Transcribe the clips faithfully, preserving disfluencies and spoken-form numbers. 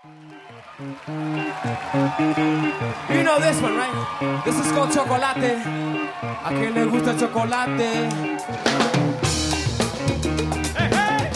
You know this one, right? This is called Chocolate. ¿A quién le gusta el chocolate? Hey, hey!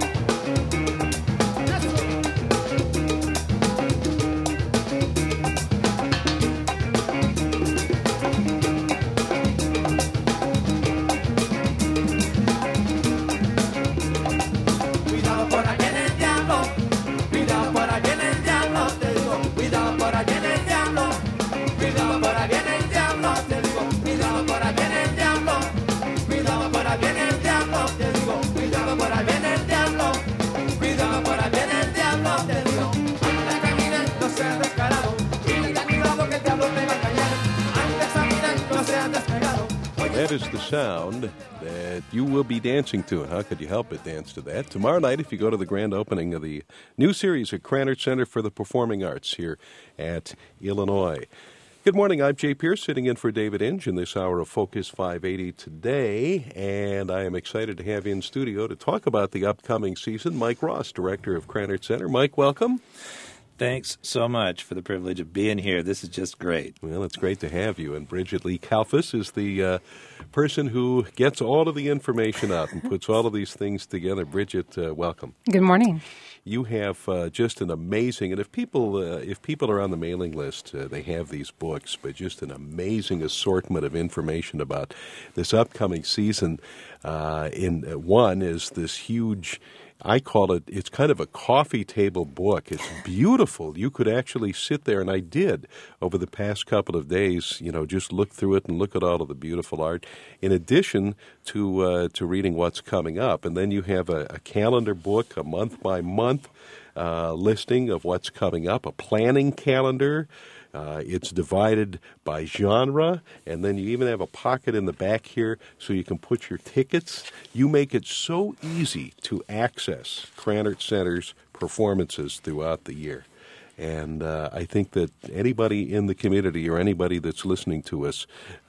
Cuidado por ahí en el diablo. Cuidado por ahí en el diablo. Te digo, cuidado por ahí en el diablo. Cuidado por ahí en el diablo. Te digo, cuidado por ahí en el diablo. Cuidado por ahí en el diablo. Te digo, cuidado por ahí en el diablo. Cuidado por ahí en el diablo. Te digo, anda caminando, no seas descarado. Y ten cuidado que el diablo te va a engañar. Anda caminando, no seas descarado. That is the sound that you will be dancing to. And how could you help but dance to that? Tomorrow night, if you go to the grand opening of the new series at Krannert Center for the Performing Arts here at Illinois. Good morning. I'm Jay Pierce, sitting in for David Inge in this hour of Focus five eighty today. And I am excited to have in studio to talk about the upcoming season, Mike Ross, director of Krannert Center. Mike, welcome. Thanks so much for the privilege of being here. This is just great. Well, it's great to have you. And Bridget Lee Kalfas is the uh, person who gets all of the information out and puts all of these things together. Bridget, uh, welcome. Good morning. You have uh, just an amazing, and if people uh, if people are on the mailing list, uh, they have these books, but just an amazing assortment of information about this upcoming season. Uh, in uh, one is this huge, I call it, it's kind of a coffee table book. It's beautiful. You could actually sit there, and I did over the past couple of days, you know, just look through it and look at all of the beautiful art, in addition to uh, to reading what's coming up. And then you have a, a calendar book, a month-by-month uh, listing of what's coming up, a planning calendar. Uh, it's divided by genre, and then you even have a pocket in the back here so you can put your tickets. You make it so easy to access Krannert Center's performances throughout the year. And uh, I think that anybody in the community or anybody that's listening to us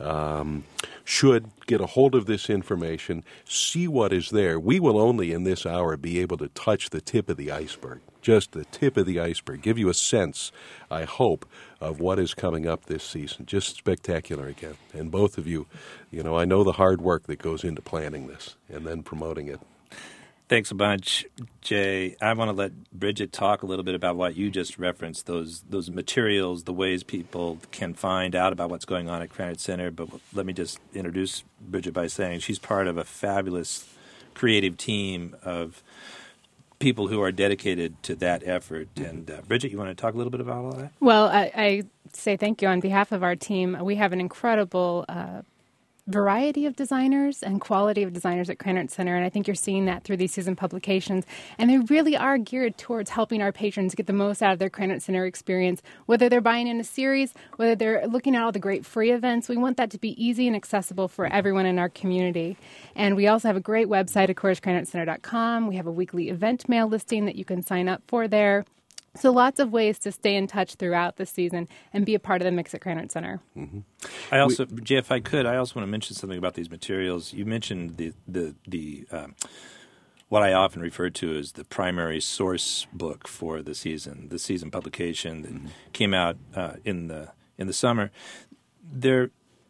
um, should get a hold of this information, see what is there. We will only in this hour be able to touch the tip of the iceberg, just the tip of the iceberg, give you a sense, I hope, of what is coming up this season. Just spectacular again. And both of you, you know, I know the hard work that goes into planning this and then promoting it. Thanks a bunch, Jay. I want to let Bridget talk a little bit about what you just referenced, those those materials, the ways people can find out about what's going on at Krannert Center. But let me just introduce Bridget by saying she's part of a fabulous creative team of people who are dedicated to that effort. And uh, Bridget, you want to talk a little bit about all that? Well, I, I say thank you on behalf of our team. We have an incredible uh, variety of designers and quality of designers at Krannert Center, and I think you're seeing that through these season publications. And they really are geared towards helping our patrons get the most out of their Krannert Center experience, whether they're buying in a series, whether they're looking at all the great free events. We want that to be easy and accessible for everyone in our community. And we also have a great website, of course, Krannert Center dot com. We have a weekly event mail listing that you can sign up for there. So lots of ways to stay in touch throughout the season and be a part of the mix at Krannert Center. Mm-hmm. I also, we, Jay, if I could, I also want to mention something about these materials. You mentioned the the the um, what I often refer to as the primary source book for the season, the season publication that mm-hmm. came out uh, in the in the summer. There,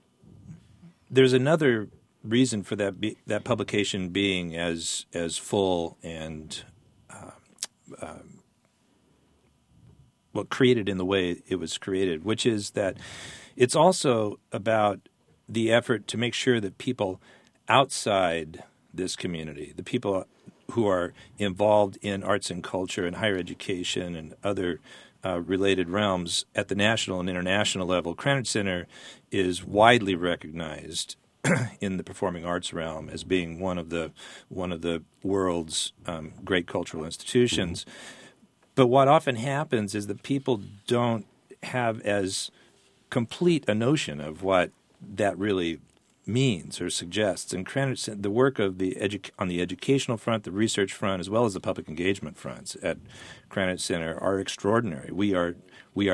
there's another reason for that be, that publication being as as full and uh, uh, well, created in the way it was created, which is that it's also about the effort to make sure that people outside this community, the people who are involved in arts and culture and higher education and other uh, related realms at the national and international level, Krannert Center is widely recognized in the performing arts realm as being one of the one of the world's um, great cultural institutions. But what often happens is that people don't have as complete a notion of what that really means or suggests. And Krannert, the work of the edu- on the educational front, the research front, as well as the public engagement fronts at Krannert Center are extraordinary. We are we are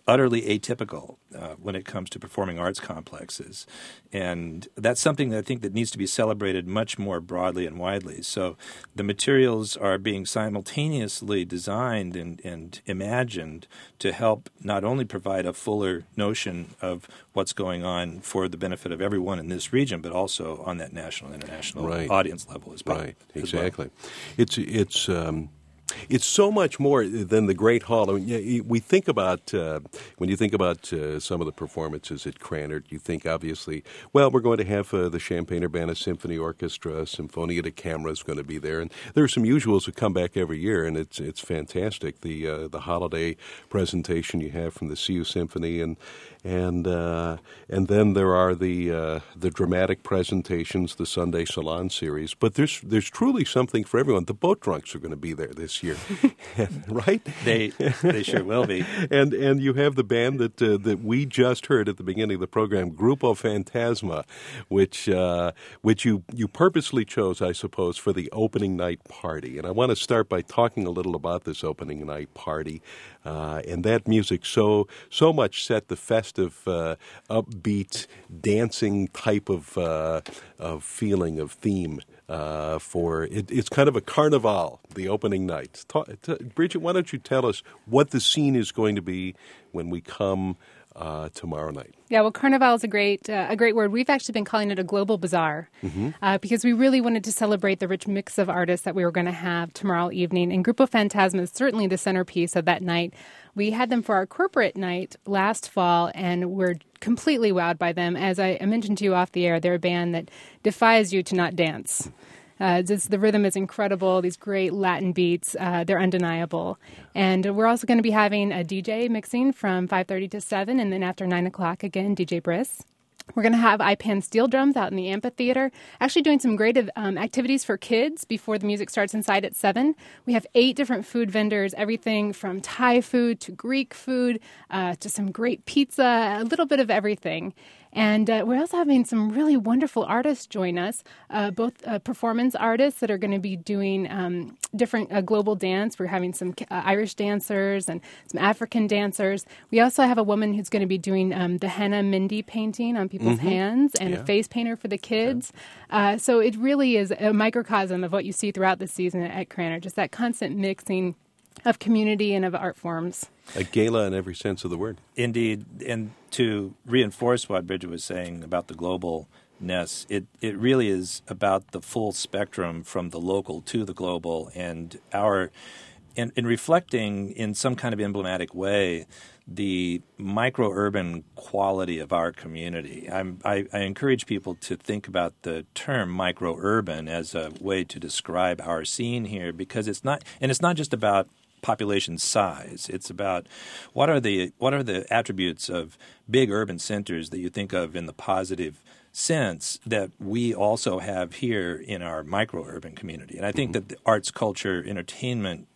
utterly atypical uh, when it comes to performing arts complexes. And that's something that I think that needs to be celebrated much more broadly and widely. So the materials are being simultaneously designed and, and imagined to help not only provide a fuller notion of what's going on for the benefit of everyone in this region, but also on that national and international right. audience level as well. Right, as exactly. well. It's it's um, it's so much more than the Great Hall. I mean, we think about uh, when you think about uh, some of the performances at Krannert, you think obviously, well, we're going to have uh, the Champaign-Urbana Symphony Orchestra, Symphonia da Camera is going to be there, and there are some usuals that come back every year, and it's it's fantastic. The uh, the holiday presentation you have from the C U Symphony, and and uh, and then there are the uh, the dramatic presentations, the Sunday Salon series. But there's there's truly something for everyone. The Boat Drunks are going to be there this year, right? They they sure will be. And and you have the band that uh, that we just heard at the beginning of the program, Grupo Fantasma, which uh, which you you purposely chose, I suppose, for the opening night party. And I want to start by talking a little about this opening night party. Uh, and that music so so much set the festive, uh, upbeat, dancing type of uh, of feeling of theme uh, for it. It's kind of a carnival, the opening night. Ta- t- Bridget, why don't you tell us what the scene is going to be when we come uh, tomorrow night? Yeah, well, carnival is a great uh, a great word. We've actually been calling it a global bazaar mm-hmm. uh, because we really wanted to celebrate the rich mix of artists that we were going to have tomorrow evening. And Grupo Fantasma is certainly the centerpiece of that night. We had them for our corporate night last fall, and we're completely wowed by them. As I mentioned to you off the air, they're a band that defies you to not dance. Uh, just, the rhythm is incredible. These great Latin beats, uh, they're undeniable. And we're also going to be having a D J mixing from five thirty to seven, and then after nine o'clock, again, D J Briss. We're going to have I P A N steel drums out in the amphitheater, actually doing some great um, activities for kids before the music starts inside at seven. We have eight different food vendors, everything from Thai food to Greek food uh, to some great pizza, a little bit of everything. And uh, we're also having some really wonderful artists join us, uh, both uh, performance artists that are going to be doing um, different uh, global dance. We're having some uh, Irish dancers and some African dancers. We also have a woman who's going to be doing um, the henna Mindy painting on people's mm-hmm. hands and yeah. a face painter for the kids. Yeah. Uh, so it really is a microcosm of what you see throughout the season at Krannert, just that constant mixing of community and of art forms. A gala in every sense of the word. Indeed. And to reinforce what Bridget was saying about the globalness, it, it really is about the full spectrum from the local to the global, and our in, in reflecting in some kind of emblematic way the micro-urban quality of our community. I'm, I, I encourage people to think about the term micro-urban as a way to describe our scene here, because it's not, and it's not just about population size. It's about what are the what are the attributes of big urban centers that you think of in the positive sense that we also have here in our micro-urban community. And I think that the arts, culture, entertainment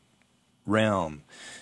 realm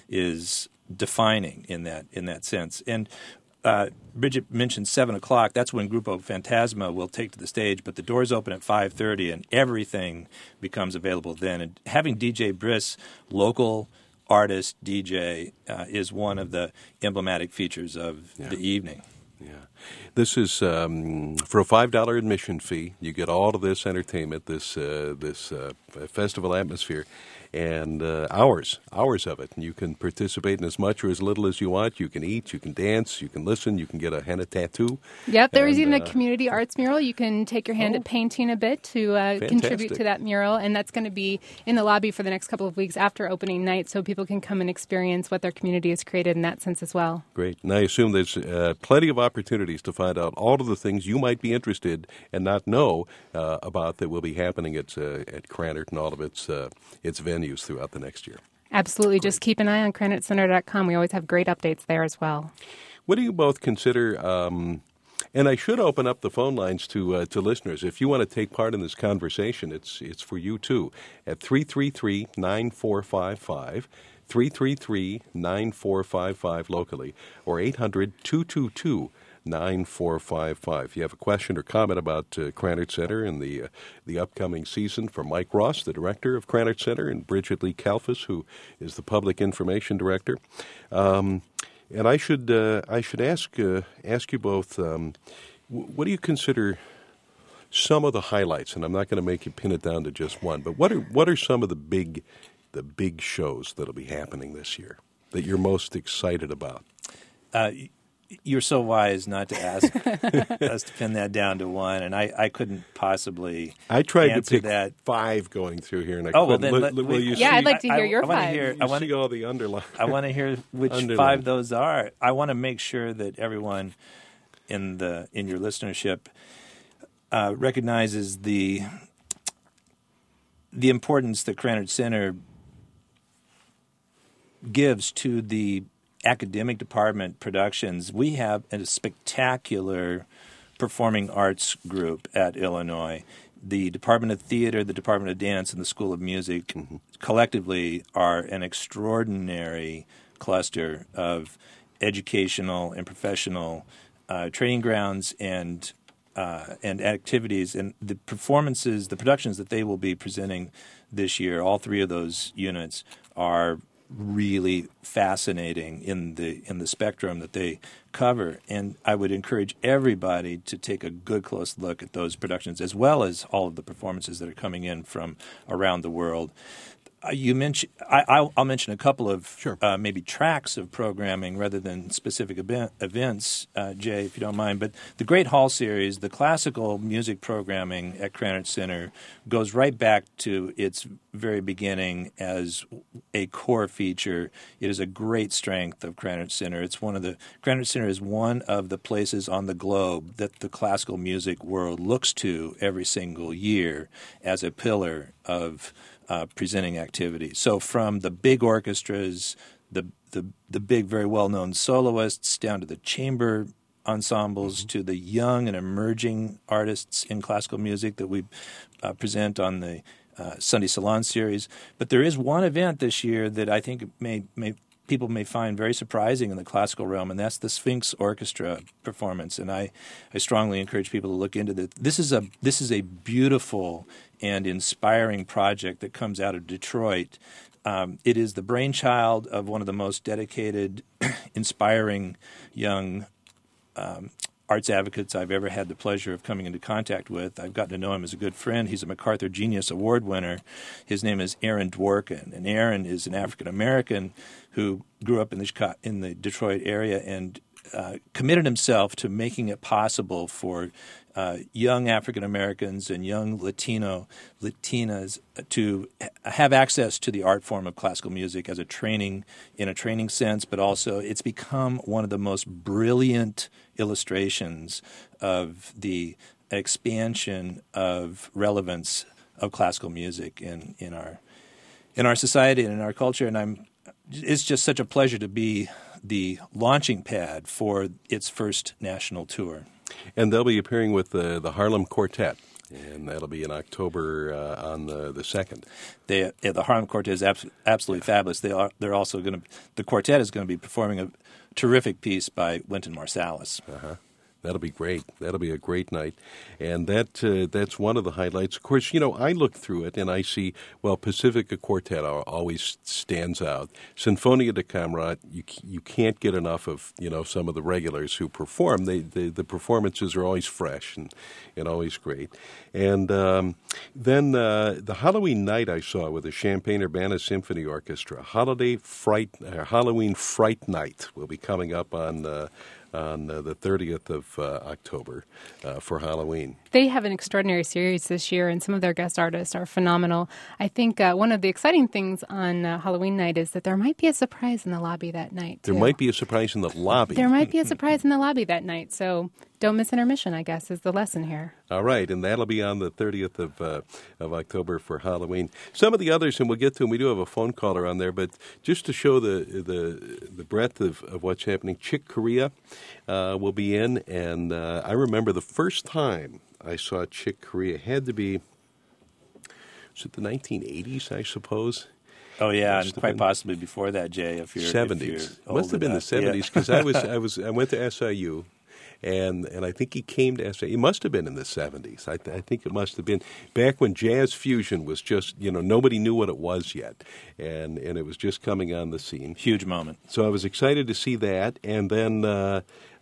is defining in that in that sense. And uh, Bridget mentioned seven o'clock. That's when Grupo Fantasma will take to the stage, but the doors open at five thirty, and everything becomes available then. And having D J Briss, local artist D J, uh, is one of the emblematic features of yeah. the evening. Yeah. This is um, for a five dollars admission fee. You get all of this entertainment, this uh, this uh, festival atmosphere, and uh, hours, hours of it. And you can participate in as much or as little as you want. You can eat, you can dance, you can listen, you can get a henna tattoo. Yep, there and, is even uh, a community arts mural. You can take your hand oh, at painting a bit to uh, contribute to that mural, and that's going to be in the lobby for the next couple of weeks after opening night, so people can come and experience what their community has created in that sense as well. Great. And I assume there's uh, plenty of opportunities to find out all of the things you might be interested and not know uh, about that will be happening at uh, at Krannert and all of its uh, its venues throughout the next year. Absolutely. Great. Just keep an eye on Krannert Center dot com. We always have great updates there as well. What do you both consider? Um, and I should open up the phone lines to uh, to listeners. If you want to take part in this conversation, it's it's for you too. At three three three, nine four five five. three three three, nine four five five locally, or eight hundred, two two two, nine four five five. If you have a question or comment about uh, Krannert Center and the uh, the upcoming season, from Mike Ross, the director of Krannert Center, and Bridget Lee Kalfas, who is the public information director, um, And I should uh, I should ask uh, ask you both, um, w- what do you consider some of the highlights? And I'm not going to make you pin it down to just one, but what are what are some of the big the big shows that'll be happening this year that you're most excited about? Uh, you're so wise not to ask us to pin that down to one, and I, I couldn't possibly I tried to answer pick that. five going through here, and I Oh, well, couldn't. then Will- let- will we- you Yeah, see, I'd like to I- hear I- your I wanna five. hear- you I want see all the underline. I want to hear which Underline. five those are. I want to make sure that everyone in the in your listenership uh, recognizes the the importance that Krannert Center gives to the academic department productions. We have a spectacular performing arts group at Illinois. The Department of Theater, the Department of Dance, and the School of Music mm-hmm. collectively are an extraordinary cluster of educational and professional uh, training grounds and uh, and activities. And the performances, the productions that they will be presenting this year, all three of those units are really fascinating in the in the spectrum that they cover, and I would encourage everybody to take a good close look at those productions as well as all of the performances that are coming in from around the world. Uh, you mentioned I, I'll, I'll mention a couple of Sure. uh, maybe tracks of programming rather than specific event, events, uh, Jay, if you don't mind. But the Great Hall Series, the classical music programming at Krannert Center, goes right back to its very beginning as a core feature. It is a great strength of Krannert Center. It's one of the Krannert Center is one of the places on the globe that the classical music world looks to every single year as a pillar of Uh, presenting activity. So from the big orchestras, the the, the big, very well-known soloists, down to the chamber ensembles, mm-hmm. to the young and emerging artists in classical music that we uh, present on the uh, Sunday Salon series. But there is one event this year that I think may may people may find very surprising in the classical realm, and that's the Sphinx Orchestra performance. And I, I strongly encourage people to look into this. This is a this is a beautiful and inspiring project that comes out of Detroit. Um, it is the brainchild of one of the most dedicated, inspiring young um, arts advocates I've ever had the pleasure of coming into contact with. I've gotten to know him as a good friend. He's a MacArthur Genius Award winner. His name is Aaron Dworkin, and Aaron is an African-American who grew up in the, in the Detroit area and uh, committed himself to making it possible for uh, young African-Americans and young Latino Latinas to have access to the art form of classical music as a training, in a training sense, but also it's become one of the most brilliant illustrations of the expansion of relevance of classical music in, in our in our society and in our culture. And I'm it's just such a pleasure to be the launching pad for its first national tour. And they'll be appearing with the, the Harlem Quartet, and that'll be in October uh, on the, the second. They, yeah, the Harlem Quartet is abs- absolutely fabulous. They are, they're also going to – the quartet is going to be performing a terrific piece by Wynton Marsalis. Uh-huh. That'll be great. That'll be a great night. And that uh, that's one of the highlights. Of course, you know, I look through it and I see, well, Pacifica Quartet always stands out. Sinfonia da Camera, you you can't get enough of, you know, some of the regulars who perform. They, they The performances are always fresh and, and always great. And um, then uh, the Halloween night I saw with the Champaign-Urbana Symphony Orchestra, Holiday Fright, uh, Halloween Fright Night will be coming up on uh, on uh, the thirtieth of uh, October uh, for Halloween. They have an extraordinary series this year, and some of their guest artists are phenomenal. I think uh, one of the exciting things on uh, Halloween night is that there might be a surprise in the lobby that night, too. There might be a surprise in the lobby. There might be a surprise in the lobby that night, so don't miss intermission, I guess, is the lesson here. All right, and that'll be on the thirtieth of uh, of October for Halloween. Some of the others, and we'll get to them, we do have a phone caller on there, but just to show the the, the breadth of, of what's happening, Chick Corea uh, will be in, and uh, I remember the first time I saw Chick Corea had to be, was it the nineteen eighties, I suppose? Oh yeah, and Must have quite been possibly before that, Jay. If you're seventies, if you're must have been enough. the seventies because Yeah. I was I was I went to S I U. and and I think he came to S A. It must have been in the seventies. I, th- I think it must have been back when jazz fusion was just, you know, nobody knew what it was yet, and and it was just coming on the scene. Huge moment. So I was excited to see that, and then uh,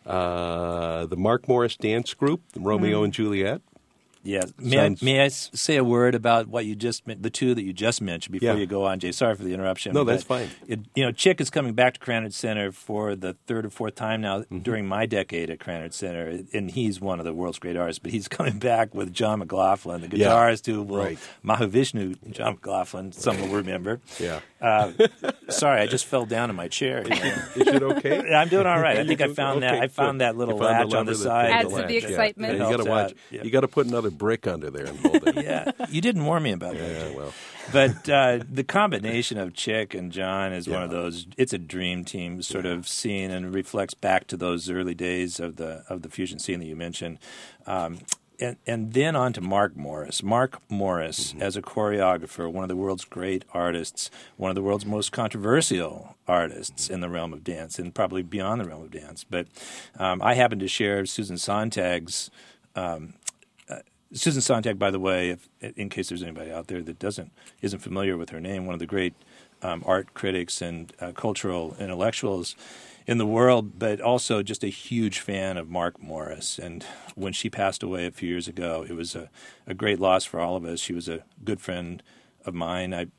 uh, the Mark Morris Dance Group, Romeo Mm. and Juliet. Yeah. May I, Sounds- may I s- say a word about what you just men- the two that you just mentioned before Yeah. you go on, Jay? Sorry for the interruption. No, that's but fine. It, you know, Chick is coming back to Cranard Center for the third or fourth time now Mm-hmm. during my decade at Cranard Center, and he's one of the world's great artists. But he's coming back with John McLaughlin, the Yeah. guitarist who will Right. Mahavishnu John McLaughlin. Some will remember. Yeah. Uh, sorry, I just fell down in my chair. You know. Is it okay? I'm doing all right. I think I Okay, found that. I found good. that little You found the latch on the lever that side. pulls Adds to latch, the yeah. excitement. Yeah, you Helps got to watch. out, yeah. You got to put another brick under there and hold it. Yeah, you didn't warn me about that. Yeah, well. But uh, the combination of Chick and John is one of Yeah. those. It's a dream team sort of scene, and reflects back to those early days of the of the fusion scene that you mentioned. Um, and, and then on to Mark Morris. Mark Morris, Mm-hmm. as a choreographer, one of the world's great artists, one of the world's most controversial artists in the realm of dance, and probably beyond the realm of dance. But um, I happen to share Susan Sontag's. Um, uh, Susan Sontag, by the way, if, in case there's anybody out there that doesn't isn't familiar with her name, one of the great um, art critics and uh, cultural intellectuals in the world, but also just a huge fan of Mark Morris. And when she passed away a few years ago, it was a, a great loss for all of us. She was a good friend of mine. I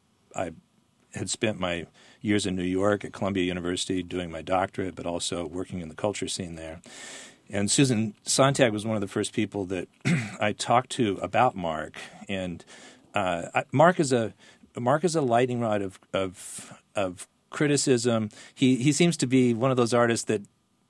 I had spent my years in New York at Columbia University doing my doctorate, but also working in the culture scene there. And Susan Sontag was one of the first people that I talked to about Mark. And uh, I, Mark is a Mark is a lightning rod of of, of criticism. He he seems to be one of those artists that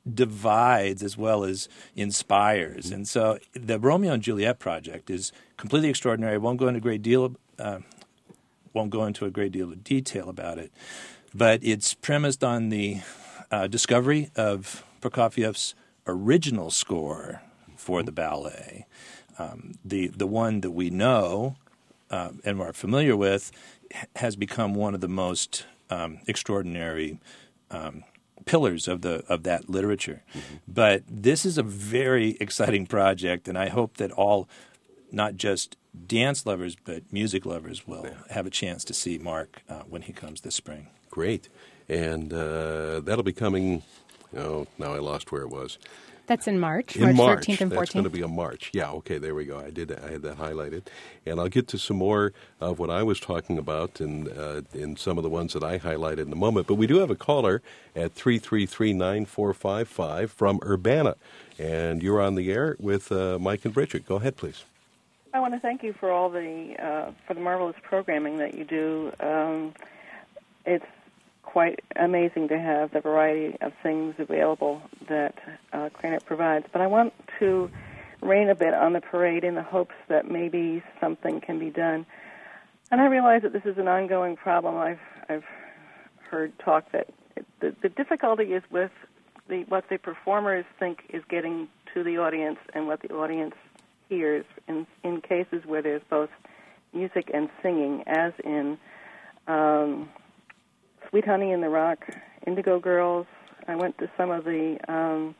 divides as well as inspires. And so the Romeo and Juliet project is completely extraordinary. I won't go into a great deal of, uh, won't go into a great deal of detail about it, but it's premised on the uh, discovery of Prokofiev's original score for the ballet. Um, the the one that we know uh, and are familiar with has become one of the most um, extraordinary um, pillars of the of that literature. Mm-hmm. But this is a very exciting project, and I hope that all, not just dance lovers, but music lovers will yeah. have a chance to see Mark uh, when he comes this spring. Great. And uh, that'll be coming, oh, now I lost where it was. That's in March, in March March thirteenth and That's going fourteenth. to be a March. Yeah, okay, there we go. I did. I had that highlighted. And I'll get to some more of what I was talking about and uh, in some of the ones that I highlighted in a moment. But we do have a caller at three three three, nine four five five from Urbana. And you're on the air with uh, Mike and Bridget. Go ahead, please. I want to thank you for all the uh, for the marvelous programming that you do. Um, it's quite amazing to have the variety of things available that uh, Cranard provides. But I want to rain a bit on the parade in the hopes that maybe something can be done. And I realize that this is an ongoing problem. I've I've heard talk that it, the, the difficulty is with the what the performers think is getting to the audience and what the audience hears in in cases where there's both music and singing, as in um, Sweet Honey in the Rock, Indigo Girls. I went to some of the um,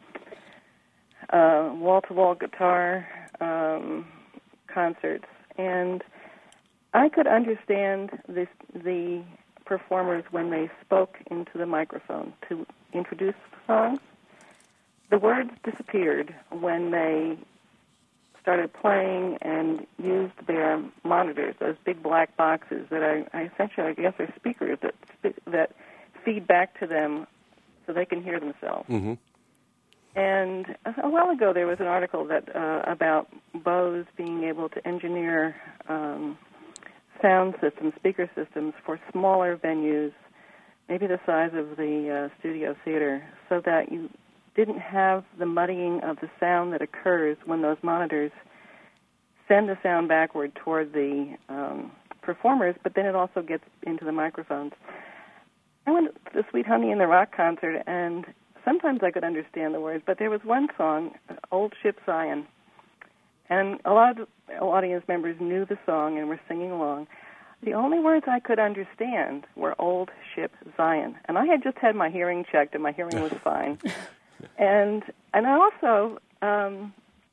uh, wall-to-wall guitar um, concerts, and I could understand this, the performers when they spoke into the microphone to introduce songs. The words disappeared when they started playing and used their monitors, those big black boxes that I, I essentially, I guess, are speakers that that feed back to them so they can hear themselves. Mm-hmm. And a while ago there was an article that uh, about Bose being able to engineer um, sound systems, speaker systems for smaller venues, maybe the size of the uh, studio theater, so that you didn't have the muddying of the sound that occurs when those monitors send the sound backward toward the um, performers, but then it also gets into the microphones. I went to the Sweet Honey in the Rock concert, and sometimes I could understand the words, but there was one song, Old Ship Zion, and a lot of audience members knew the song and were singing along. The only words I could understand were Old Ship Zion, and I had just had my hearing checked, and my hearing was fine. and and I also, um,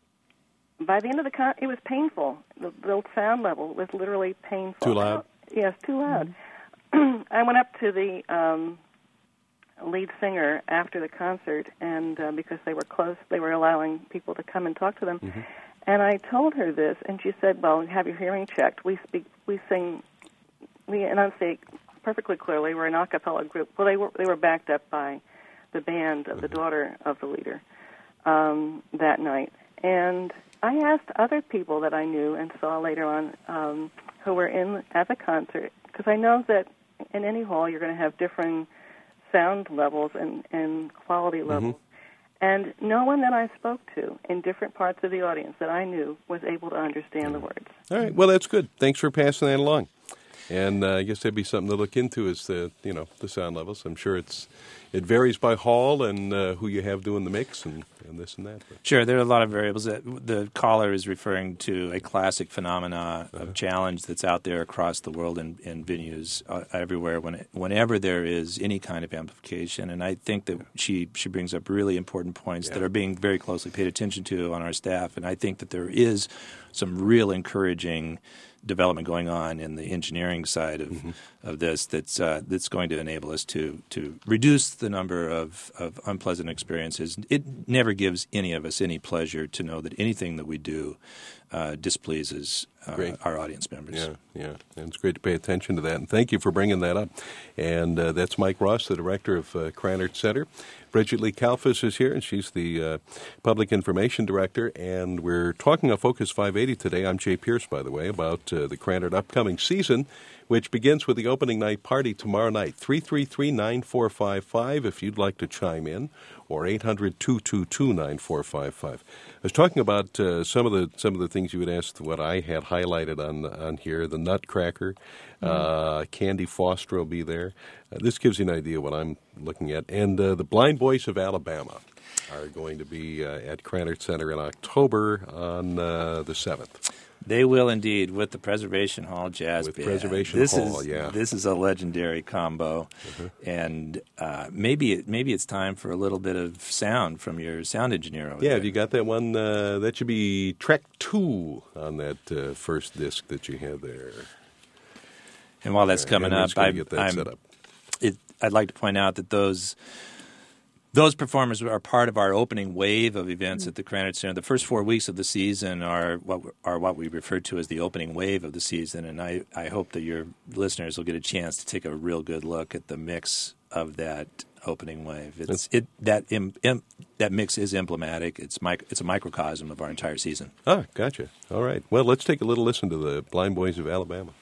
by the end of the con, it was painful. The, the sound level was literally painful. Too loud? Yes, too loud. Mm-hmm. I went up to the um, lead singer after the concert, and uh, because they were close, they were allowing people to come and talk to them. Mm-hmm. And I told her this, and she said, "Well, have your hearing checked. We speak, we sing, we enunciate perfectly clearly. We're an a cappella group." Well, they were they were backed up by the band of the daughter of the leader um, that night. And I asked other people that I knew and saw later on um, who were in at the concert, because I know that in any hall you're going to have differing sound levels and, and quality levels. Mm-hmm. And no one that I spoke to in different parts of the audience that I knew was able to understand mm-hmm. the words. All right. Well, that's good. Thanks for passing that along. And uh, I guess that'd be something to look into is the you know the sound levels. I'm sure it's it varies by hall and uh, who you have doing the mix and, and this and that. But. Sure, there are a lot of variables. That the caller is referring to a classic phenomena uh-huh. of challenge that's out there across the world in, in venues uh, everywhere. When whenever there is any kind of amplification, and I think that she she brings up really important points yeah. that are being very closely paid attention to on our staff, and I think that there is some real encouraging development going on in the engineering side of mm-hmm. of this that's uh, that's going to enable us to to reduce the number of, of unpleasant experiences. It never gives any of us any pleasure to know that anything that we do uh, displeases uh, our audience members. Yeah, yeah, and it's great to pay attention to that. And thank you for bringing that up. And uh, that's Mike Ross, the director of uh, Krannert Center. Bridget Lee Kalfas is here, and she's the uh, Public Information Director. And we're talking on Focus five eighty today. I'm Jay Pierce, by the way, about uh, the Krannert upcoming season, which begins with the opening night party tomorrow night. three three three, nine four five five if you'd like to chime in, or eight hundred, two two two, nine four five five. I was talking about uh, some of the some of the things you had asked, what I had highlighted on on here, the Nutcracker. Uh, Candy Foster will be there. Uh, this gives you an idea what I'm looking at. And uh, the Blind Boys of Alabama are going to be uh, at Krannert Center in October on uh, the seventh. They will indeed, with the Preservation Hall Jazz with Band. Preservation this Hall, is, yeah. This is a legendary combo, uh-huh. and uh, maybe it, maybe it's time for a little bit of sound from your sound engineer over yeah, there. have you got that one? Uh, that should be track two on that uh, first disc that you have there. And while that's uh, coming Henry's up, gonna I, get that I'm, set up. It, I'd like to point out that those those performers are part of our opening wave of events mm-hmm. at the Krannert Center. The first four weeks of the season are what are what we refer to as the opening wave of the season, and I, I hope that your listeners will get a chance to take a real good look at the mix of that opening wave. It's it that im, im, that mix is emblematic. It's mic, it's a microcosm of our entire season. Ah, gotcha. All right. Well, let's take a little listen to the Blind Boys of Alabama.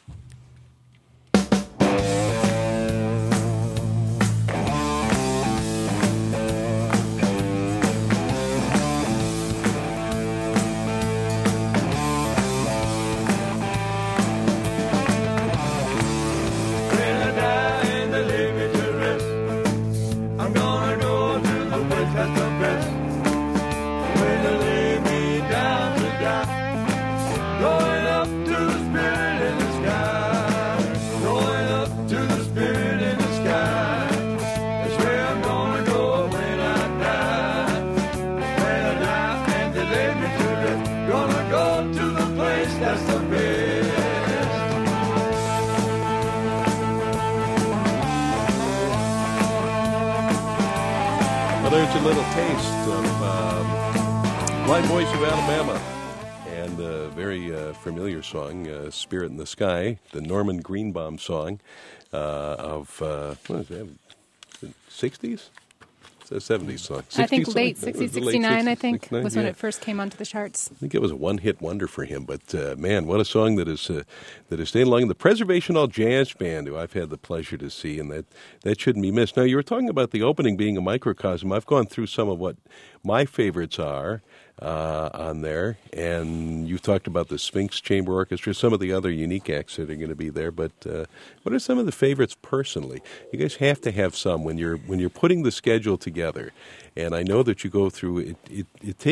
There's a little taste of um, Blind Boys of Alabama and a very uh, familiar song, uh, Spirit in the Sky, the Norman Greenbaum song uh, of, uh, what is that, sixties? It's a seventies song. I think late song? sixties, sixty-nine, I think, sixty-nine, was yeah. when it first came onto the charts. I think it was a one-hit wonder for him, but uh, man, what a song that is uh, that is staying along. The Preservation Hall Jazz Band, who I've had the pleasure to see, and that, that shouldn't be missed. Now, you were talking about the opening being a microcosm. I've gone through some of what my favorites are uh, on there, and you've talked about the Sphinx Chamber Orchestra, some of the other unique acts that are going to be there. But uh, what are some of the favorites personally? You guys have to have some when you're when you're putting the schedule together. And I know that you go through it. It, it takes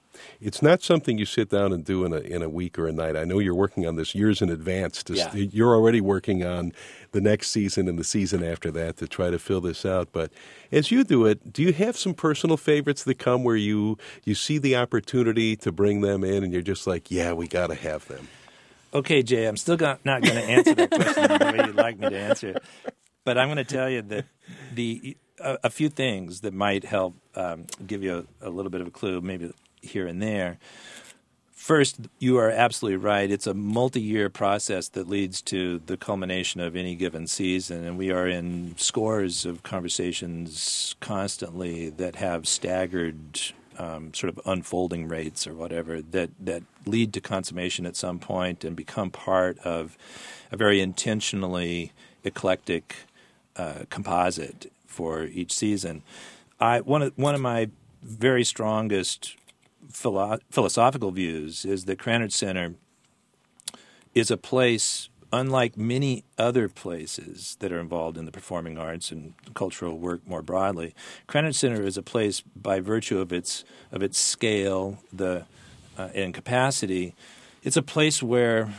it's not something you sit down and do in a in a week or a night. I know you're working on this years in advance. To Yeah. st- you're already working on the next season and the season after that to try to fill this out. But as you do it, do you have some personal favorites that come where you you see the opportunity to bring them in and you're just like, yeah, we got to have them? Okay, Jay, I'm still go- not going to answer that question the way you'd like me to answer it. But I'm going to tell you that the a, a few things that might help um, give you a, a little bit of a clue, maybe here and there. First, you are absolutely right. It's a multi-year process that leads to the culmination of any given season, and we are in scores of conversations constantly that have staggered um, sort of unfolding rates or whatever that, that lead to consummation at some point and become part of a very intentionally eclectic uh, composite for each season. I one of one of my very strongest philo- philosophical views is that Krannert Center is a place, unlike many other places that are involved in the performing arts and cultural work more broadly. Krannert Center is a place, by virtue of its of its scale, the uh, and capacity, it's a place where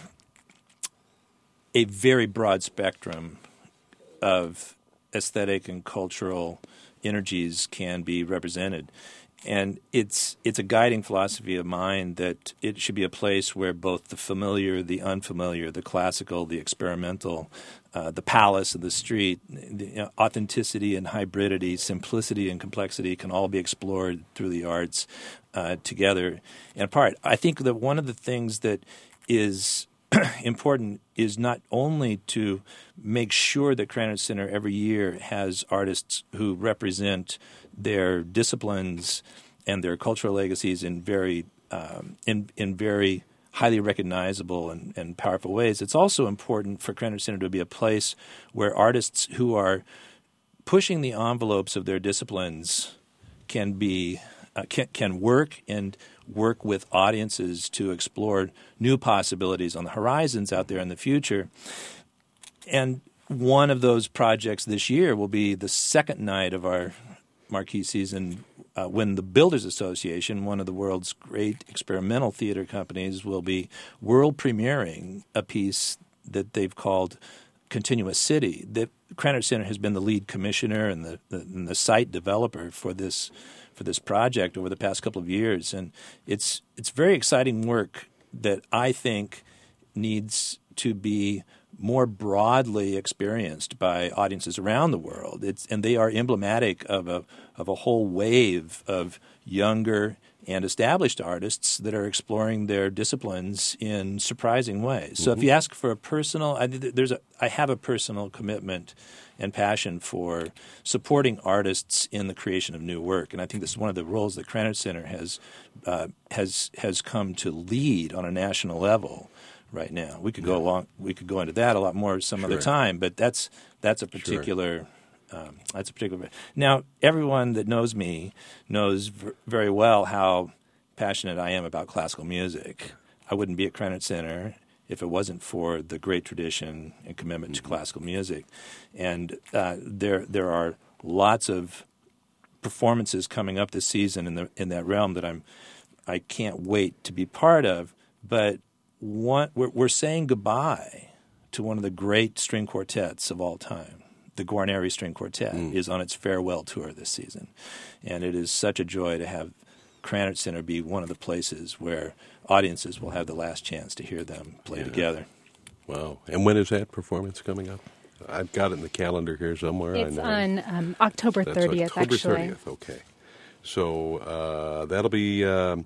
a very broad spectrum of aesthetic and cultural energies can be represented. And it's it's a guiding philosophy of mine that it should be a place where both the familiar, the unfamiliar, the classical, the experimental, uh, the palace and the street, the, you know, authenticity and hybridity, simplicity and complexity can all be explored through the arts uh, together and apart. I think that one of the things that is important is not only to make sure that Krannert Center every year has artists who represent their disciplines and their cultural legacies in very um, in in very highly recognizable and, and powerful ways. It's also important for Krannert Center to be a place where artists who are pushing the envelopes of their disciplines can be uh, can can work and work with audiences to explore new possibilities on the horizons out there in the future. And one of those projects this year will be the second night of our marquee season uh, when the Builders Association, one of the world's great experimental theater companies, will be world premiering a piece that they've called Continuous City. The Krannert Center has been the lead commissioner and the, the, and the site developer for this for this project over the past couple of years, and it's it's very exciting work that I think needs to be more broadly experienced by audiences around the world. It's and they are emblematic of a of a whole wave of younger and established artists that are exploring their disciplines in surprising ways. Mm-hmm. So if you ask for a personal, I, there's a I have a personal commitment and passion for supporting artists in the creation of new work, and I think this is one of the roles that Krannert Center has uh, has has come to lead on a national level right now. We could go along. We could go into that a lot more some Sure. other time, but that's that's a particular. Sure. Um, that's a particular. Now, everyone that knows me knows v- very well how passionate I am about classical music. I wouldn't be at Krannert Center if it wasn't for the great tradition and commitment mm-hmm. to classical music. And uh, there there are lots of performances coming up this season in the in that realm that I'm I can't wait to be part of. But one, we're, we're saying goodbye to one of the great string quartets of all time. The Guarneri String Quartet mm. is on its farewell tour this season, and it is such a joy to have Krannert Center be one of the places where audiences will have the last chance to hear them play yeah. together. Wow. And when is that performance coming up? I've got it in the calendar here somewhere. It's I know. on um, October That's thirtieth, October actually. thirtieth, okay. So uh, that'll be... Um,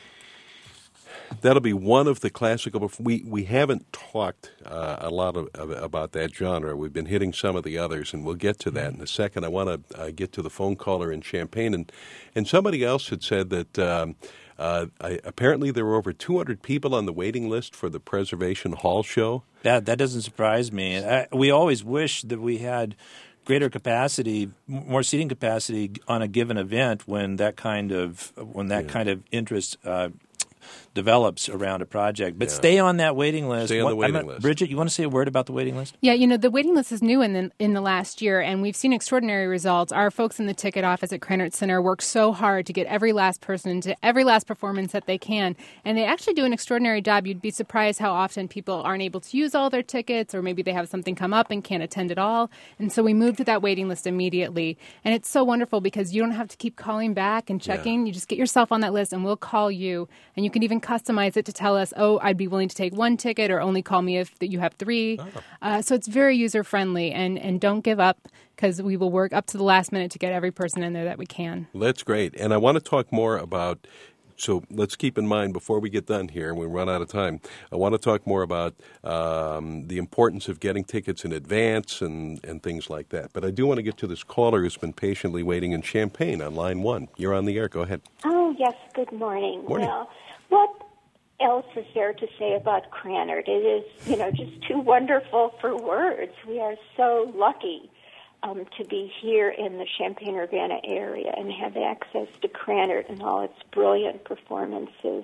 That'll be one of the classical. We we haven't talked uh, a lot of, of, about that genre. We've been hitting some of the others, and we'll get to that in a second. I want to uh, get to the phone caller in Champaign, and and somebody else had said that um, uh, I, apparently there were over two hundred people on the waiting list for the Preservation Hall show. That that doesn't surprise me. I, we always wish that we had greater capacity, more seating capacity on a given event when that kind of when that Yeah. kind of interest. Uh, develops around a project. But Yeah. stay on that waiting list. Stay on the What- I'm waiting not- list. Bridget, you want to say a word about the waiting list? Yeah, you know, the waiting list is new in the, in the last year, and we've seen extraordinary results. Our folks in the ticket office at Krannert Center work so hard to get every last person into every last performance that they can, and they actually do an extraordinary job. You'd be surprised how often people aren't able to use all their tickets, or maybe they have something come up and can't attend at all. And so we moved to that waiting list immediately. And it's so wonderful because you don't have to keep calling back and checking. Yeah. You just get yourself on that list, and we'll call you. And you can even customize it to tell us, oh, I'd be willing to take one ticket, or only call me if you have three. Oh. Uh, so it's very user-friendly. And, and don't give up, because we will work up to the last minute to get every person in there that we can. That's great. And I want to talk more about, so let's keep in mind before we get done here and we run out of time, I want to talk more about um, the importance of getting tickets in advance and, and things like that. But I do want to get to this caller who's been patiently waiting in Champaign on line one. You're on the air. Go ahead. Oh, yes. Good morning. Morning. Well, what else is there to say about Krannert? It is, you know, just too wonderful for words. We are so lucky um, to be here in the Champaign-Urbana area and have access to Krannert and all its brilliant performances.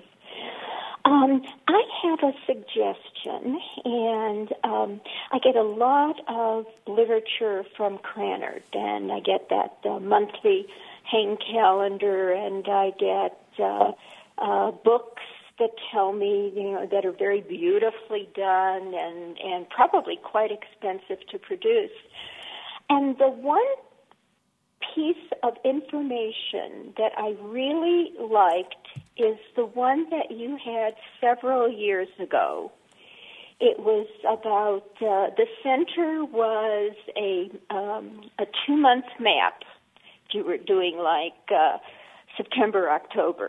Um, I have a suggestion, and um, I get a lot of literature from Krannert, and I get that uh, monthly hang calendar, and I get uh, uh, books that tell me, you know, that are very beautifully done and, and probably quite expensive to produce. And the one piece of information that I really liked is the one that you had several years ago. It was about, uh, the center was a, um, a two-month map. You were doing like uh, September, October.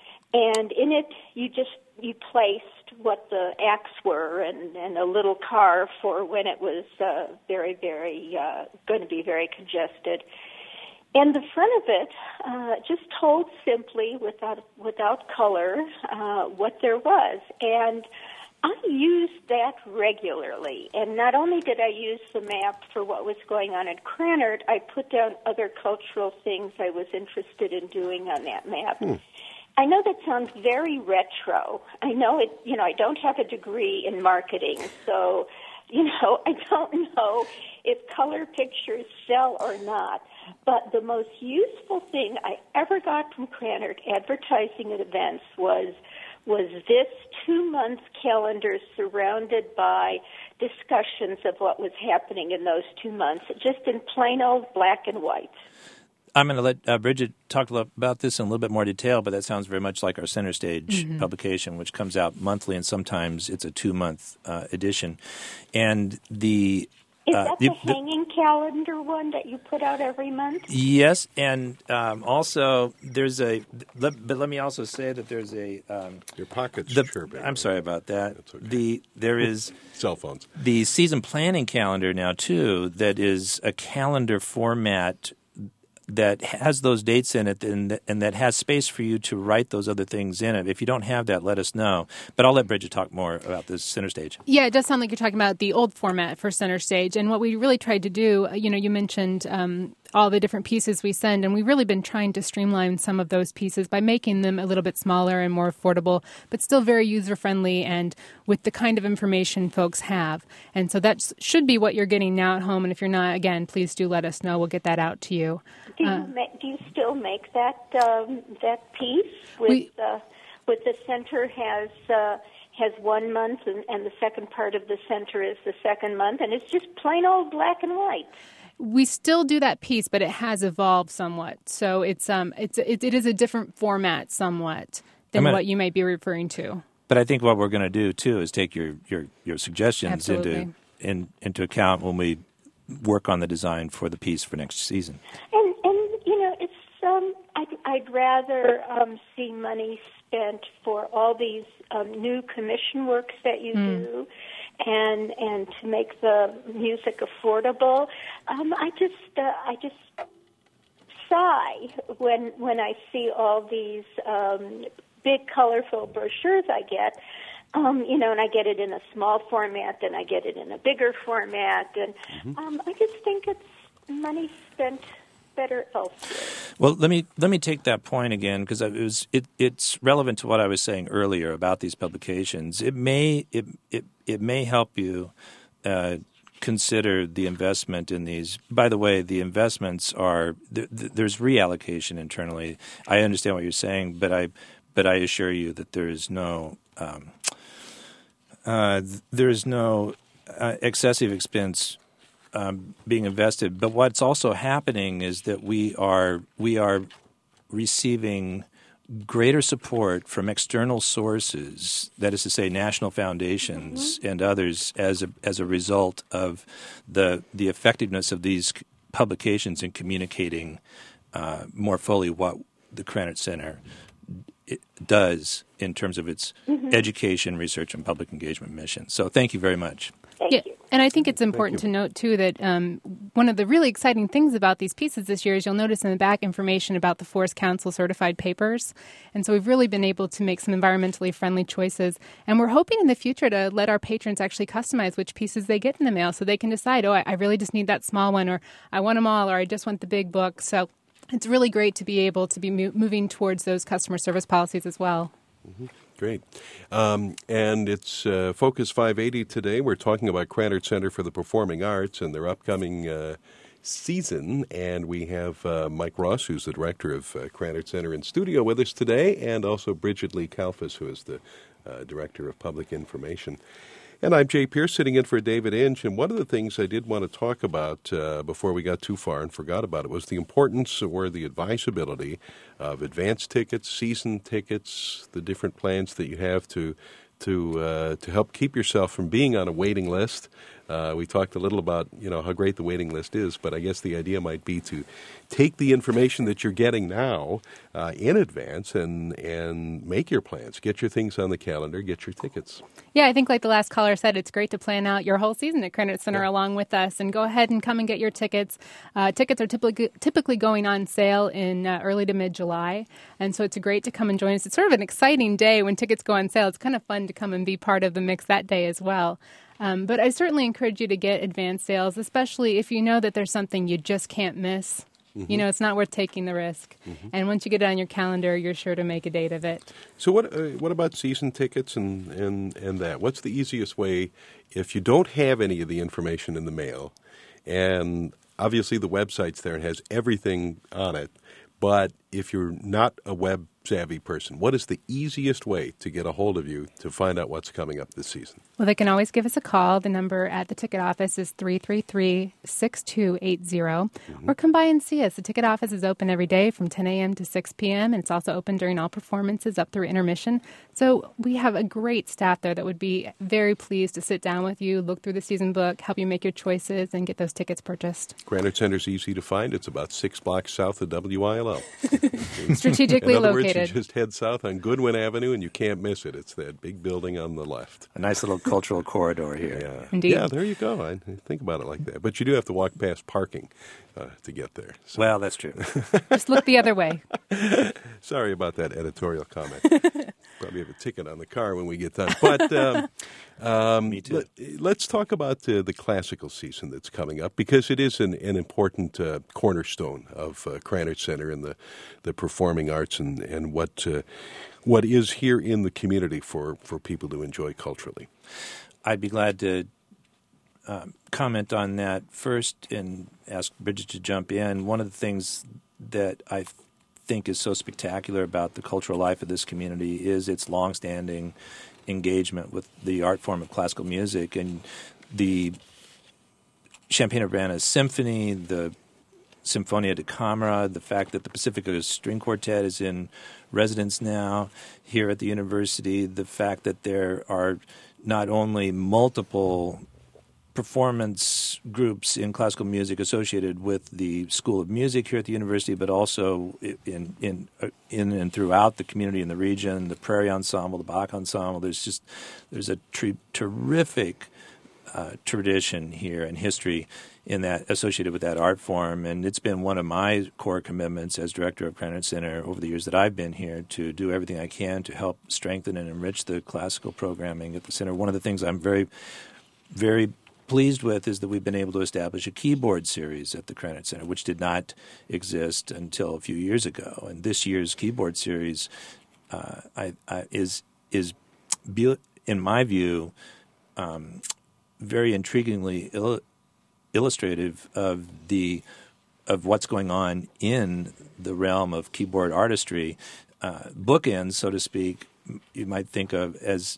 And in it, you just, you placed what the acts were and, and a little car for when it was uh, very, very, uh, going to be very congested. And the front of it uh, just told simply, without without color, uh, what there was. And I used that regularly. And not only did I use the map for what was going on at Krannert, I put down other cultural things I was interested in doing on that map. Hmm. I know that sounds very retro. I know it, you know, I don't have a degree in marketing, so, you know, I don't know if color pictures sell or not. But the most useful thing I ever got from Krannert advertising at events was was this two-month calendar surrounded by discussions of what was happening in those two months, just in plain old black and white. I'm going to let uh, Bridget talk about this in a little bit more detail, but that sounds very much like our Center Stage mm-hmm. publication, which comes out monthly, and sometimes it's a two-month uh, edition. And the Is uh, that the, the hanging the, calendar one that you put out every month? Yes, and um, also there's a let, – but let me also say that there's a um, – Your pocket's the, chirping. I'm sorry about that. That's okay. The There is – Cell phones. The season planning calendar now, too, that is a calendar format – that has those dates in it and, and that has space for you to write those other things in it. If you don't have that, let us know. But I'll let Bridget talk more about this Center Stage. Yeah, it does sound like you're talking about the old format for Center Stage. And what we really tried to do, you know, you mentioned um, all the different pieces we send, and we've really been trying to streamline some of those pieces by making them a little bit smaller and more affordable, but still very user-friendly and with the kind of information folks have. And so that should be what you're getting now at home. And if you're not, again, please do let us know. We'll get that out to you. Do you, uh, ma- do you still make that um, that piece with we, uh, with the center has uh, has one month and, and the second part of the center is the second month, and it's just plain old black and white? We still do that piece, but it has evolved somewhat. So it's um it's it, it is a different format somewhat than gonna, what you might be referring to. But I think what we're going to do too is take your your, your suggestions Absolutely. into in, into account when we work on the design for the piece for next season. And and you know it's um I'd, I'd rather um, see money spent for all these um, new commission works that you mm. do. And and to make the music affordable, um, I just uh, I just sigh when when I see all these um, big, colorful brochures I get. Um, you know, and I get it in a small format, then I get it in a bigger format, and mm-hmm. um, I just think it's money spent better elsewhere. Well, let me let me take that point again because it was it, it's relevant to what I was saying earlier about these publications. It may it it, it may help you uh, consider the investment in these. By the way, the investments are th- th- there's reallocation internally. I understand what you're saying, but I but I assure you that there is no um, uh, there is no uh, excessive expense Um, being invested, but what's also happening is that we are we are receiving greater support from external sources. That is to say, national foundations mm-hmm. and others, as a as a result of the the effectiveness of these publications in communicating uh, more fully what the Krannert Center it does in terms of its mm-hmm. education, research, and public engagement mission. So, thank you very much. Thank yeah, you. And I think it's important to note, too, that um, one of the really exciting things about these pieces this year is you'll notice in the back information about the Forest Council certified papers. And so we've really been able to make some environmentally friendly choices. And we're hoping in the future to let our patrons actually customize which pieces they get in the mail so they can decide, oh, I, I really just need that small one, or I want them all, or I just want the big book. So it's really great to be able to be mo- moving towards those customer service policies as well. Mm-hmm. Great. Um, and it's uh, Focus five eighty today. We're talking about Krannert Center for the Performing Arts and their upcoming uh, season. And we have uh, Mike Ross, who's the director of uh, Krannert Center, in studio with us today, and also Bridget Lee Kalfas, who is the uh, director of public information. And I'm Jay Pierce, sitting in for David Inge. And one of the things I did want to talk about uh, before we got too far and forgot about it was the importance or the advisability of advance tickets, season tickets, the different plans that you have to to uh, to help keep yourself from being on a waiting list. Uh, we talked a little about, you know, how great the waiting list is, but I guess the idea might be to take the information that you're getting now uh, in advance and and make your plans. Get your things on the calendar, get your tickets. Yeah, I think like the last caller said, it's great to plan out your whole season at Krannert Center yeah. along with us, and go ahead and come and get your tickets. Uh, tickets are typically typically going on sale in uh, early to mid-July, and so it's great to come and join us. It's sort of an exciting day when tickets go on sale. It's kind of fun to come and be part of the mix that day as well. Um, but I certainly encourage you to get advance sales, especially if you know that there's something you just can't miss. Mm-hmm. You know, it's not worth taking the risk. Mm-hmm. And once you get it on your calendar, you're sure to make a date of it. So what uh, what about season tickets and, and, and that? What's the easiest way if you don't have any of the information in the mail? And obviously the website's there and has everything on it. But if you're not a web-savvy person, what is the easiest way to get a hold of you to find out what's coming up this season? Well, they can always give us a call. The number at the ticket office is three three three, six two eight zero. Mm-hmm. Or come by and see us. The ticket office is open every day from ten a.m. to six p.m., and it's also open during all performances up through intermission. So we have a great staff there that would be very pleased to sit down with you, look through the season book, help you make your choices, and get those tickets purchased. Krannert Center's easy to find. It's about six blocks south of W I L L. Strategically In other located. words, you just head south on Goodwin Avenue, and you can't miss it. It's that big building on the left. A nice little cultural corridor here. Yeah, Indeed. Yeah, there you go. I think about it like that. But you do have to walk past parking uh, to get there. So. Well, that's true. Just look the other way. Sorry about that editorial comment. Probably have a ticket on the car when we get done. But um, um, Me too. Let, let's talk about uh, the classical season that's coming up, because it is an, an important uh, cornerstone of uh, Krannert Center and the, the performing arts and, and what uh, what is here in the community for, for people to enjoy culturally. I'd be glad to um, comment on that first and ask Bridget to jump in. One of the things that I think is so spectacular about the cultural life of this community is its longstanding engagement with the art form of classical music, and the Champaign-Urbana Symphony, the Sinfonia da Camera, the fact that the Pacifica String Quartet is in residence now here at the university, the fact that there are not only multiple performance groups in classical music associated with the School of Music here at the university, but also in in in and throughout the community in the region, the Prairie Ensemble, the Bach Ensemble. There's just there's a tri- terrific uh, tradition here and history in that associated with that art form, and it's been one of my core commitments as director of Krannert Center over the years that I've been here to do everything I can to help strengthen and enrich the classical programming at the center. One of the things I'm very, very pleased with is that we've been able to establish a keyboard series at the Krannert Center, which did not exist until a few years ago. And this year's keyboard series uh, I, I, is is in my view, um, very intriguingly il- illustrative of the of what's going on in the realm of keyboard artistry. Uh, bookends, so to speak, you might think of as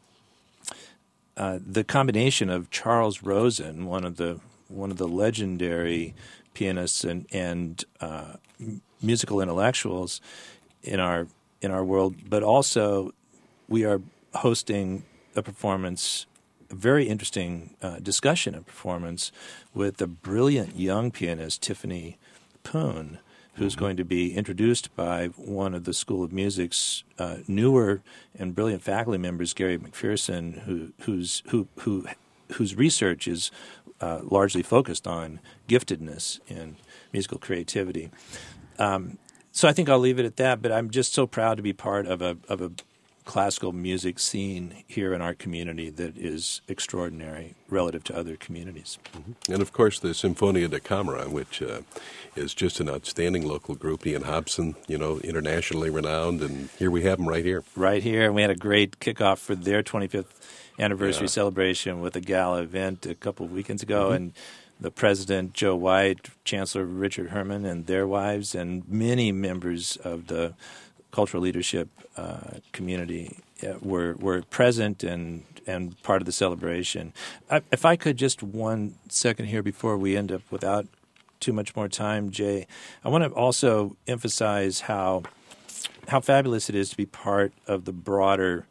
uh, the combination of Charles Rosen, one of the one of the legendary pianists and and uh, musical intellectuals in our in our world, but also we are hosting a performance, a very interesting uh, discussion and performance with a brilliant young pianist, Tiffany Poon, who's mm-hmm. going to be introduced by one of the School of Music's uh, newer and brilliant faculty members, Gary McPherson, who who's who who whose research is uh, largely focused on giftedness and musical creativity. Um, so I think I'll leave it at that. But I'm just so proud to be part of a of a classical music scene here in our community that is extraordinary relative to other communities. Mm-hmm. And, of course, the Sinfonia da Camera, which uh, is just an outstanding local group. Ian Hobson, you know, internationally renowned, and here we have them right here. Right here. And we had a great kickoff for their twenty-fifth anniversary yeah. celebration with a gala event a couple of weekends ago, mm-hmm. and the president, Joe White, Chancellor Richard Herman, and their wives, and many members of the cultural leadership uh, community uh, were were present and and part of the celebration. I, if I could just one second here before we end up without too much more time, Jay, I want to also emphasize how how fabulous it is to be part of the broader,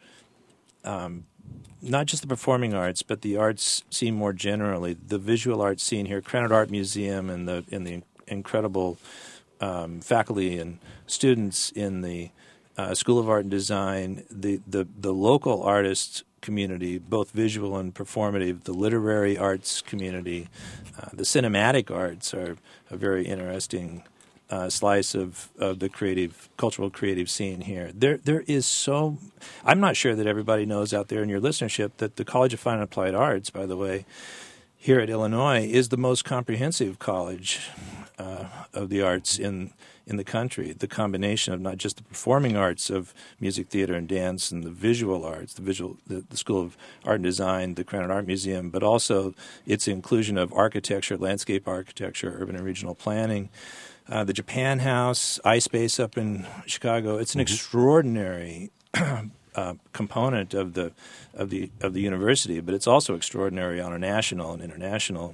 um, not just the performing arts, but the arts scene more generally, the visual arts scene here, Krannert Art Museum, and the and the incredible Um, faculty and students in the uh, School of Art and Design, the, the, the local artist community, both visual and performative, the literary arts community, uh, the cinematic arts are a very interesting uh, slice of, of the creative, cultural creative scene here. There, there is so – I'm not sure that everybody knows out there in your listenership that the College of Fine and Applied Arts, by the way, here at Illinois, is the most comprehensive college uh, of the arts in in the country. The combination of not just the performing arts of music, theater, and dance, and the visual arts, the visual, the, the School of Art and Design, the Krannert Art Museum, but also its inclusion of architecture, landscape architecture, urban and regional planning, uh, the Japan House, iSpace up in Chicago. It's an mm-hmm. extraordinary Uh, component of the of the of the university, but it's also extraordinary on a national and international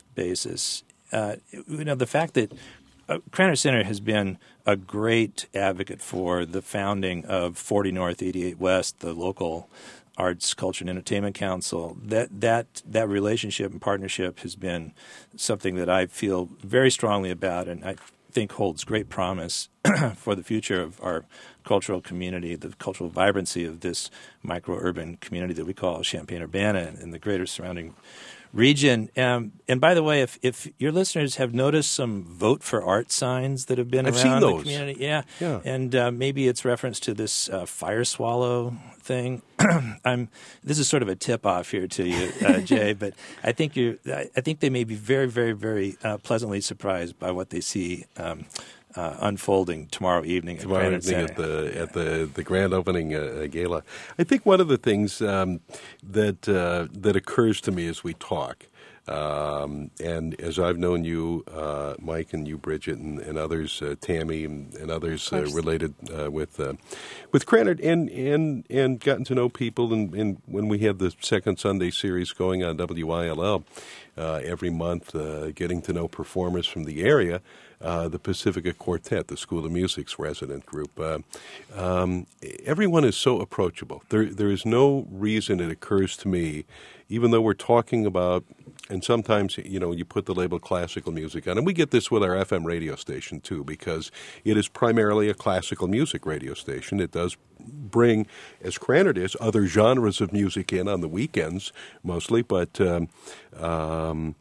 basis. Uh, you know, the fact that uh, Krannert Center has been a great advocate for the founding of forty North, eighty-eight West, the local Arts, Culture, and Entertainment Council. That that that relationship and partnership has been something that I feel very strongly about, and I think holds great promise for the future of our cultural community, the cultural vibrancy of this micro-urban community that we call Champaign-Urbana and the greater surrounding region. Um, and by the way, if, if your listeners have noticed some Vote for Art signs that have been I've around seen those. the community, yeah, yeah. and uh, maybe it's reference to this uh, fire swallow thing. I'm. This is sort of a tip-off here to you, uh, Jay, but I think you. I think they may be very, very, very uh, pleasantly surprised by what they see Um, Uh, unfolding tomorrow evening at tomorrow Krannert evening Center. at the at the the grand opening uh, gala. I think one of the things um, that uh, that occurs to me as we talk, um, and as I've known you, uh, Mike, and you, Bridget, and, and others, uh, Tammy, and, and others uh, related uh, with uh, with Krannert, and and and gotten to know people, and, and when we had the second Sunday series going on W I L L uh, every month, uh, getting to know performers from the area. Uh, the Pacifica Quartet, the School of Music's resident group. Uh, um, everyone is so approachable. There, there is no reason it occurs to me, even though we're talking about, and sometimes, you know, you put the label classical music on, and we get this with our F M radio station, too, because it is primarily a classical music radio station. It does bring, as Krannert is, other genres of music in on the weekends mostly, but um, um,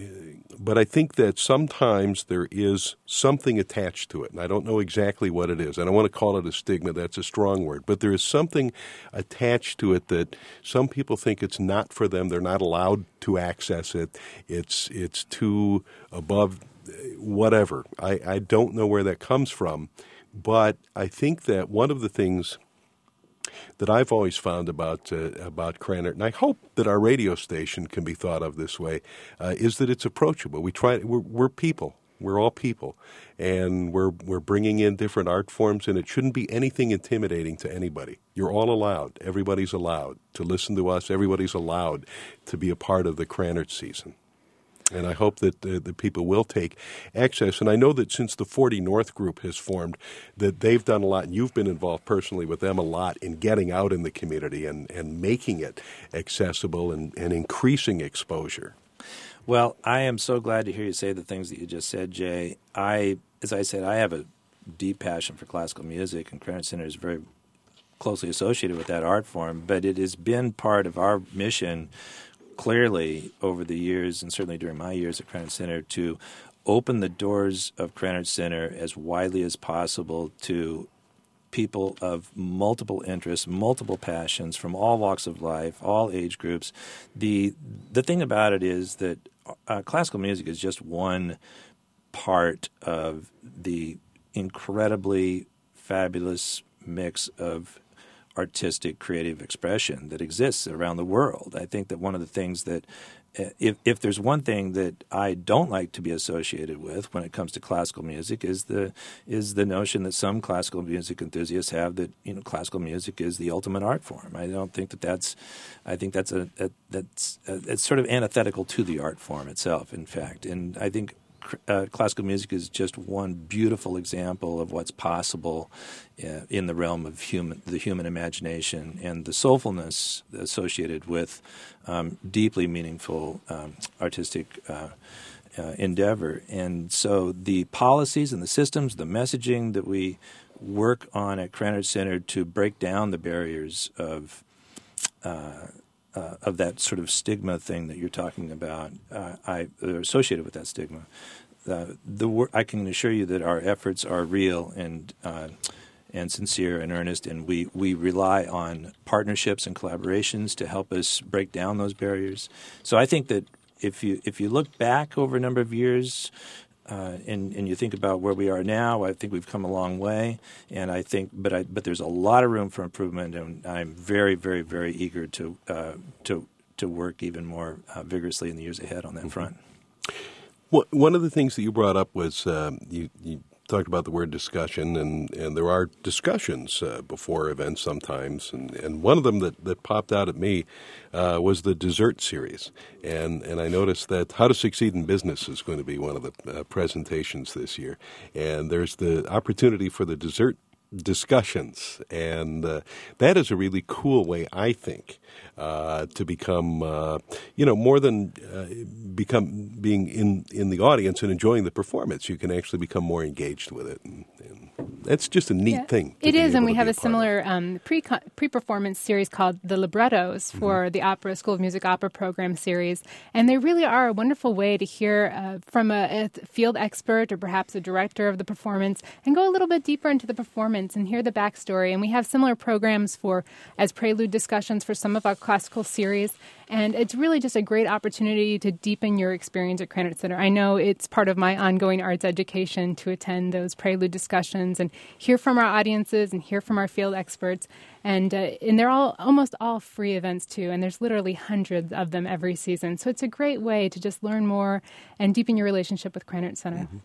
but I think that sometimes there is something attached to it, and I don't know exactly what it is. I don't want to call it a stigma, that's a strong word, but there is something attached to it that some people think it's not for them, they're not allowed to access it, it's, it's too above whatever. I, I don't know where that comes from, but I think that one of the things that I've always found about uh, about Krannert, and I hope that our radio station can be thought of this way, uh, is that it's approachable. We try. We're, we're people. We're all people, and we're we're bringing in different art forms, and it shouldn't be anything intimidating to anybody. You're all allowed. Everybody's allowed to listen to us. Everybody's allowed to be a part of the Krannert season. And I hope that uh, the people will take access. And I know that since the forty North group has formed, that they've done a lot, and you've been involved personally with them a lot in getting out in the community and, and making it accessible and, and increasing exposure. Well, I am so glad to hear you say the things that you just said, Jay. I, as I said, I have a deep passion for classical music, and Krannert Center is very closely associated with that art form, but it has been part of our mission clearly over the years, and certainly during my years at Krannert Center, to open the doors of Krannert Center as widely as possible to people of multiple interests, multiple passions from all walks of life, all age groups. The the thing about it is that uh, classical music is just one part of the incredibly fabulous mix of artistic, creative expression that exists around the world. I think that one of the things that, uh, if if there's one thing that I don't like to be associated with when it comes to classical music, is the is the notion that some classical music enthusiasts have that, you know, classical music is the ultimate art form. I don't think that that's. I think that's a, a that's a, it's sort of antithetical to the art form itself. In fact, and I think. Uh, classical music is just one beautiful example of what's possible uh, in the realm of human, the human imagination and the soulfulness associated with um, deeply meaningful um, artistic uh, uh, endeavor. And so the policies and the systems, the messaging that we work on at Krannert Center to break down the barriers of uh, Uh, of that sort of stigma thing that you're talking about, uh, I are associated with that stigma. Uh, the wor- I can assure you that our efforts are real and uh, and sincere and earnest, and we, we rely on partnerships and collaborations to help us break down those barriers. So I think that if you if you look back over a number of years, Uh, and, and you think about where we are now, I think we've come a long way, and I think, but I, but there's a lot of room for improvement, and I'm very, very, very eager to uh, to to work even more uh, vigorously in the years ahead on that Mm-hmm. front. Well, one of the things that you brought up was um, you, you talked about the word discussion, and, and there are discussions uh, before events sometimes, and, and one of them that, that popped out at me uh, was the dessert series, and and I noticed that How to Succeed in Business is going to be one of the uh, presentations this year, and there's the opportunity for the dessert discussions, and uh, that is a really cool way, I think, uh, to become, uh, you know, more than uh, become being in, in the audience and enjoying the performance. You can actually become more engaged with it, and, and that's just a neat yeah, thing. It is, and we have a, a similar um, pre pre-performance series called the Librettos for mm-hmm. the Opera School of Music Opera Program series, and they really are a wonderful way to hear uh, from a, a field expert or perhaps a director of the performance and go a little bit deeper into the performance and hear the backstory. And we have similar programs for as prelude discussions for some of our classical series. And it's really just a great opportunity to deepen your experience at Krannert Center. I know it's part of my ongoing arts education to attend those prelude discussions and hear from our audiences and hear from our field experts. And uh, and they're all almost all free events, too. And there's literally hundreds of them every season. So it's a great way to just learn more and deepen your relationship with Krannert Center. Mm-hmm.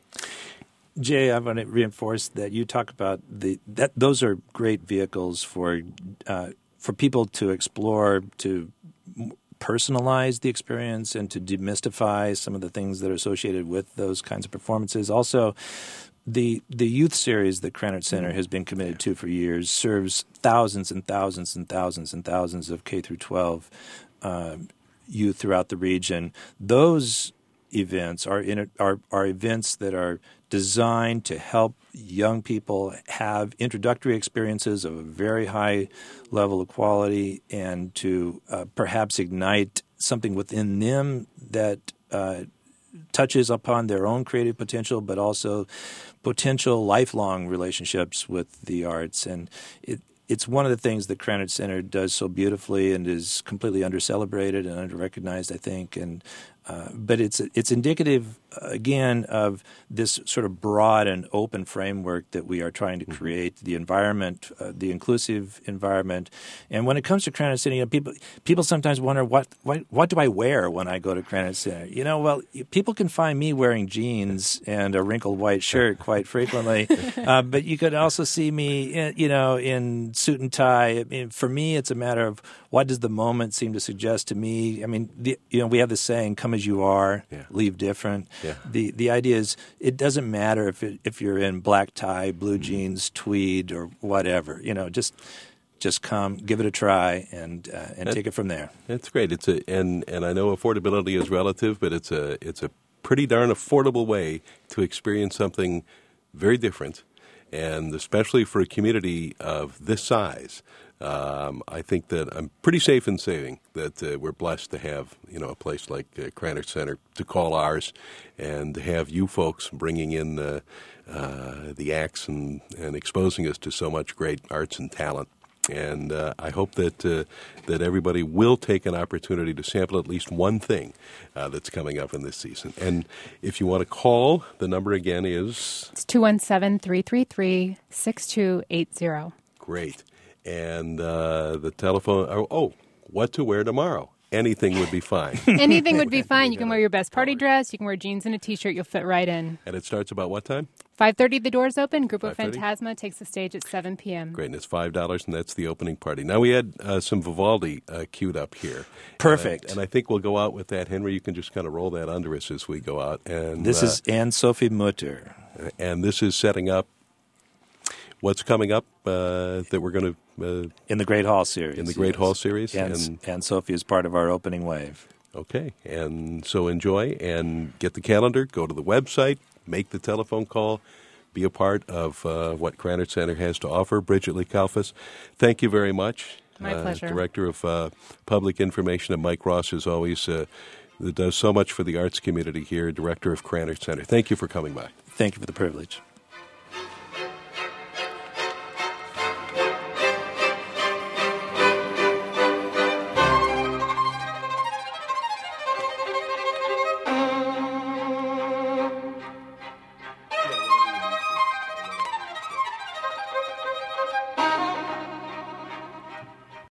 Jay, I want to reinforce that you talk about the that those are great vehicles for uh, for people to explore, to personalize the experience and to demystify some of the things that are associated with those kinds of performances. Also, the the youth series that Krannert Center has been committed to for years serves thousands and thousands and thousands and thousands of K through twelve uh, youth throughout the region. Those events are, in, are are events that are designed to help young people have introductory experiences of a very high level of quality and to uh, perhaps ignite something within them that uh, touches upon their own creative potential, but also potential lifelong relationships with the arts. And it, it's one of the things that Krannert Center does so beautifully and is completely under-celebrated and under-recognized, I think. And uh, but it's it's indicative, again, of this sort of broad and open framework that we are trying to create, the environment, uh, the inclusive environment. And when it comes to Krannert Center, you know, people people sometimes wonder, what, what what do I wear when I go to Krannert Center? You know, well, people can find me wearing jeans and a wrinkled white shirt quite frequently, uh, but you could also see me, in, you know, in suit and tie. I mean, for me, it's a matter of what does the moment seem to suggest to me. I mean, the, you know, we have this saying, "Come as you are, yeah. leave different." Yeah. The the idea is it doesn't matter if it, if you're in black tie, blue mm-hmm. jeans, tweed, or whatever. You know, just just come, give it a try, and uh, and that, take it from there. That's great. It's a and and I know affordability is relative, but it's a it's a pretty darn affordable way to experience something very different, and especially for a community of this size. Um, I think that I'm pretty safe in saying that uh, we're blessed to have, you know, a place like uh, Krannert Center to call ours, and to have you folks bringing in uh, uh, the acts and, and exposing us to so much great arts and talent. And uh, I hope that uh, that everybody will take an opportunity to sample at least one thing uh, that's coming up in this season. And if you want to call, the number again is? It's two one seven, three three three, six two eight zero. Great. And uh, the telephone, oh, oh, what to wear tomorrow? Anything would be fine. Anything would be fine. You can wear your best party dress. You can wear jeans and a T-shirt. You'll fit right in. And it starts about what time? five thirty, the doors open. Grupo five thirty? Fantasma takes the stage at seven p.m. Great, and it's five dollars, and that's the opening party. Now, we had uh, some Vivaldi uh, queued up here. Perfect. And I, and I think we'll go out with that. Henry, you can just kind of roll that under us as we go out. And This uh, is Anne-Sophie Mutter. And this is setting up what's coming up uh, that we're going to... Uh, in the Great Hall series. In the Great yes. Hall series. And, and, and Sophie is part of our opening wave. Okay, and so enjoy and get the calendar, go to the website, make the telephone call, be a part of uh, what Krannert Center has to offer. Bridget Lee Kalfas, thank you very much. My uh, pleasure. Director of uh, Public Information, and Mike Ross, as always, uh, that does so much for the arts community here, Director of Krannert Center. Thank you for coming by. Thank you for the privilege.